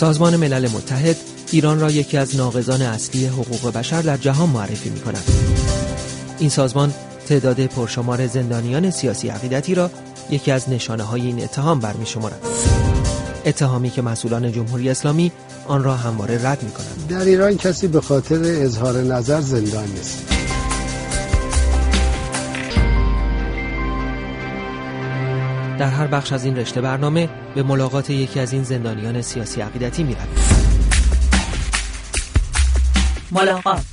سازمان ملل متحد ایران را یکی از ناقضان اصلی حقوق بشر در جهان معرفی می‌کند. این سازمان تعداد پرشمار زندانیان سیاسی عقیدتی را یکی از نشانه‌های این اتهام برمی‌شمارد. اتهامی که مسئولان جمهوری اسلامی آن را همواره رد می‌کنند. در ایران کسی به خاطر اظهار نظر زندان نیست. در هر بخش از این رشته برنامه به ملاقات یکی از این زندانیان سیاسی عقیدتی می‌رویم. ملاقات.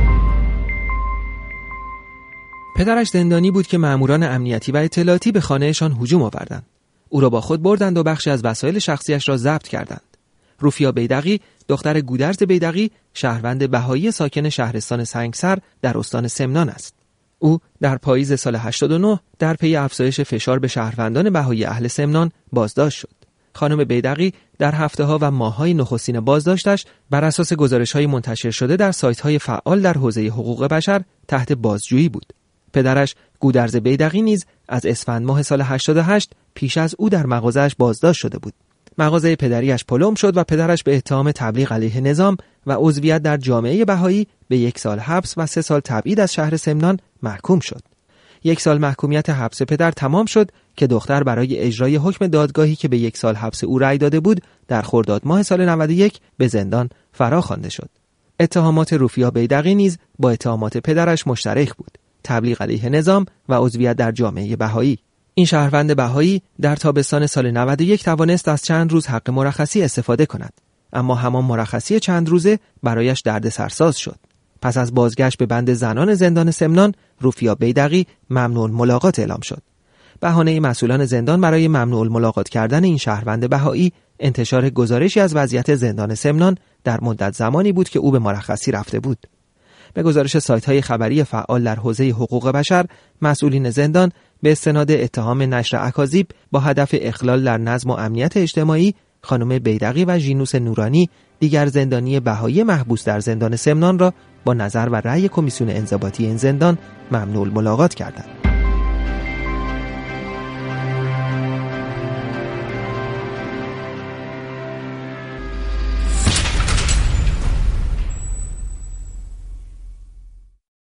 پدرش زندانی بود که ماموران امنیتی و اطلاعاتی به خانه‌شان هجوم آوردند. او را با خود بردند و بخشی از وسایل شخصیش را ضبط کردند. روفیا بیدقی، دختر گودرز بیدقی، شهروند بهایی ساکن شهرستان سنگسر در استان سمنان است. او در پاییز سال 89 در پی افزایش فشار به شهروندان بهایی اهل سمنان بازداشت شد. خانم بیدقی در هفته‌ها و ماه‌های نخستین بازداشتش بر اساس گزارش‌های منتشر شده در سایت‌های فعال در حوزه حقوق بشر تحت بازجویی بود. پدرش گودرز بیدقی نیز از اسفند ماه سال 88 پیش از او در مغازه‌اش بازداشت شده بود. مغازه پدریش پلم شد و پدرش به اتهام تبلیغ علیه نظام و عضویت در جامعه بهایی به 1 سال حبس و 3 سال تبعید از شهر سمنان محکوم شد. 1 سال محکومیت حبس پدر تمام شد که دختر برای اجرای حکم دادگاهی که به 1 سال حبس او رأی داده بود در خرداد ماه سال 91 به زندان فرا خوانده شد. اتهامات روفیا بیدقی نیز با اتهامات پدرش مشترک بود: تبلیغ علیه نظام و عضویت در جامعه بهایی. این شهروند بهایی در تابستان سال 91 توانست از چند روز حق مرخصی استفاده کند، اما همان مرخصی چند روزه برایش دردسرساز شد. پس از بازگشت به بند زنان زندان سمنان، روفیا بیدقی ممنوع الملاقات اعلام شد. بهانه مسئولان زندان برای ممنوع الملاقات کردن این شهروند بهایی انتشار گزارشی از وضعیت زندان سمنان در مدت زمانی بود که او به مرخصی رفته بود. به گزارش سایت‌های خبری فعال در حوزه حقوق بشر، مسئولین زندان به استناد اتهام نشر اکاذیب با هدف اخلال در نظم و امنیت اجتماعی، خانم بیدقی و ژینوس نورانی، دیگر زندانی بهایی محبوس در زندان سمنان را با نظر و رأی کمیسیون انضباطی این زندان ممنوع الملاقات کردند.